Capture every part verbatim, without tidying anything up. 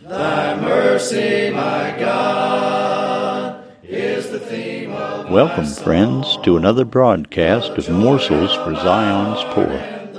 Thy mercy, my God, is the theme of Welcome, friends, to another broadcast of Morsels for Zion's Poor.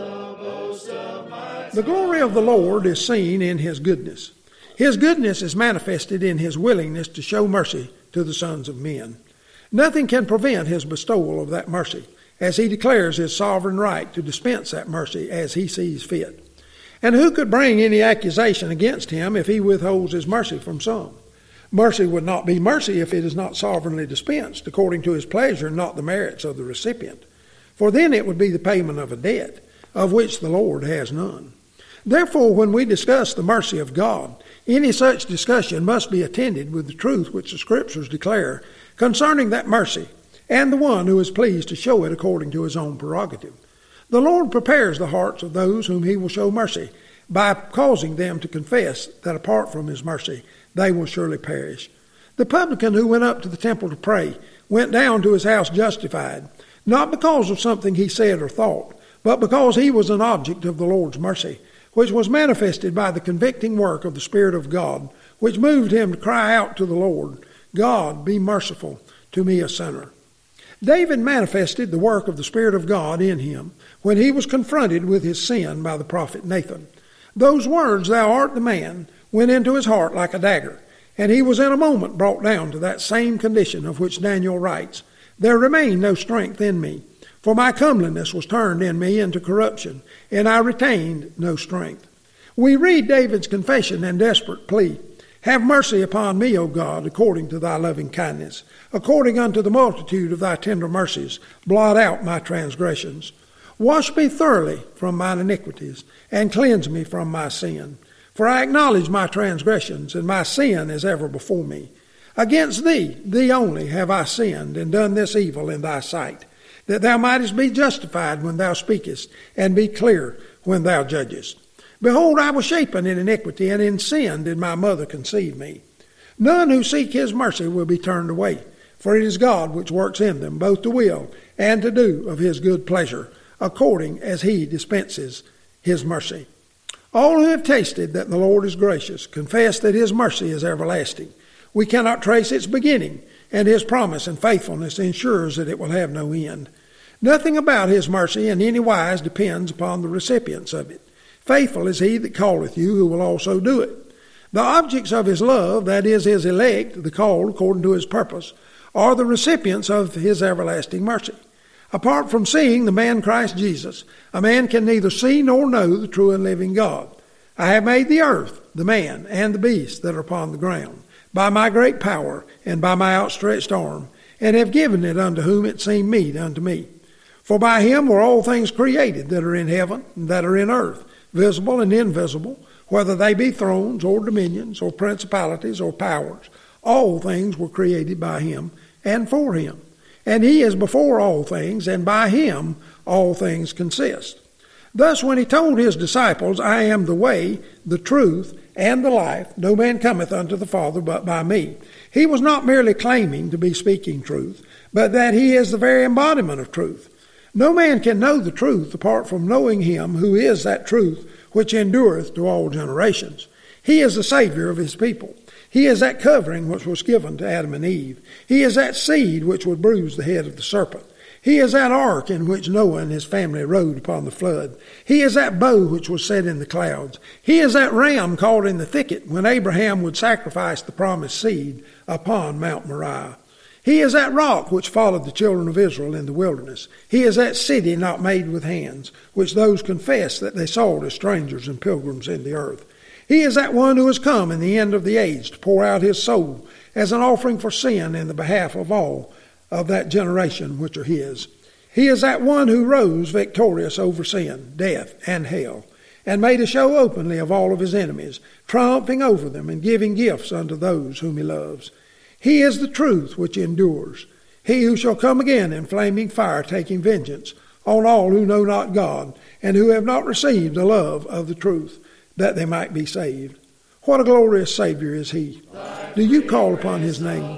The glory of the Lord is seen in His goodness. His goodness is manifested in His willingness to show mercy to the sons of men. Nothing can prevent His bestowal of that mercy, as He declares His sovereign right to dispense that mercy as He sees fit. And who could bring any accusation against Him if He withholds His mercy from some? Mercy would not be mercy if it is not sovereignly dispensed according to His pleasure and not the merits of the recipient. For then it would be the payment of a debt, of which the Lord has none. Therefore, when we discuss the mercy of God, any such discussion must be attended with the truth which the Scriptures declare concerning that mercy, and the one who is pleased to show it according to His own prerogative. The Lord prepares the hearts of those whom He will show mercy by causing them to confess that apart from His mercy they will surely perish. The publican who went up to the temple to pray went down to his house justified, not because of something he said or thought, but because he was an object of the Lord's mercy, which was manifested by the convicting work of the Spirit of God, which moved him to cry out to the Lord, God, be merciful to me, a sinner. David manifested the work of the Spirit of God in him when he was confronted with his sin by the prophet Nathan. Those words, thou art the man, went into his heart like a dagger, and he was in a moment brought down to that same condition of which Daniel writes, there remained no strength in me, for my comeliness was turned in me into corruption, and I retained no strength. We read David's confession and desperate plea, have mercy upon me, O God, according to thy loving kindness. According unto the multitude of thy tender mercies, blot out my transgressions. Wash me thoroughly from mine iniquities, and cleanse me from my sin. For I acknowledge my transgressions, and my sin is ever before me. Against thee, thee only, have I sinned, and done this evil in thy sight, that thou mightest be justified when thou speakest, and be clear when thou judgest. Behold, I was shapen in iniquity, and in sin did my mother conceive me. None who seek His mercy will be turned away, for it is God which works in them both to will and to do of His good pleasure, according as He dispenses His mercy. All who have tasted that the Lord is gracious confess that His mercy is everlasting. We cannot trace its beginning, and His promise and faithfulness ensures that it will have no end. Nothing about His mercy in any wise depends upon the recipients of it. Faithful is He that calleth you, who will also do it. The objects of His love, that is, His elect, the called according to His purpose, are the recipients of His everlasting mercy. Apart from seeing the man Christ Jesus, a man can neither see nor know the true and living God. I have made the earth, the man, and the beasts that are upon the ground, by my great power and by my outstretched arm, and have given it unto whom it seemed meet unto me. For by Him were all things created that are in heaven and that are in earth, visible and invisible, whether they be thrones or dominions or principalities or powers. All things were created by Him and for Him. And He is before all things, and by Him all things consist. Thus when He told His disciples, I am the way, the truth, and the life, no man cometh unto the Father but by me, He was not merely claiming to be speaking truth, but that He is the very embodiment of truth. No man can know the truth apart from knowing Him who is that truth which endureth to all generations. He is the Savior of His people. He is that covering which was given to Adam and Eve. He is that seed which would bruise the head of the serpent. He is that ark in which Noah and his family rode upon the flood. He is that bow which was set in the clouds. He is that ram caught in the thicket when Abraham would sacrifice the promised seed upon Mount Moriah. He is that rock which followed the children of Israel in the wilderness. He is that city not made with hands, which those confess that they saw as strangers and pilgrims in the earth. He is that one who has come in the end of the age to pour out His soul as an offering for sin in the behalf of all of that generation which are His. He is that one who rose victorious over sin, death, and hell, and made a show openly of all of His enemies, triumphing over them and giving gifts unto those whom He loves. He is the truth which endures. He who shall come again in flaming fire, taking vengeance on all who know not God, and who have not received the love of the truth, that they might be saved. What a glorious Savior is He. Do you call upon His name?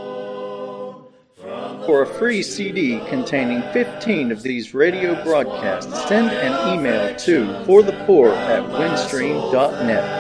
For a free C D containing fifteen of these radio broadcasts, send an email to forthepoor at windstream dot net.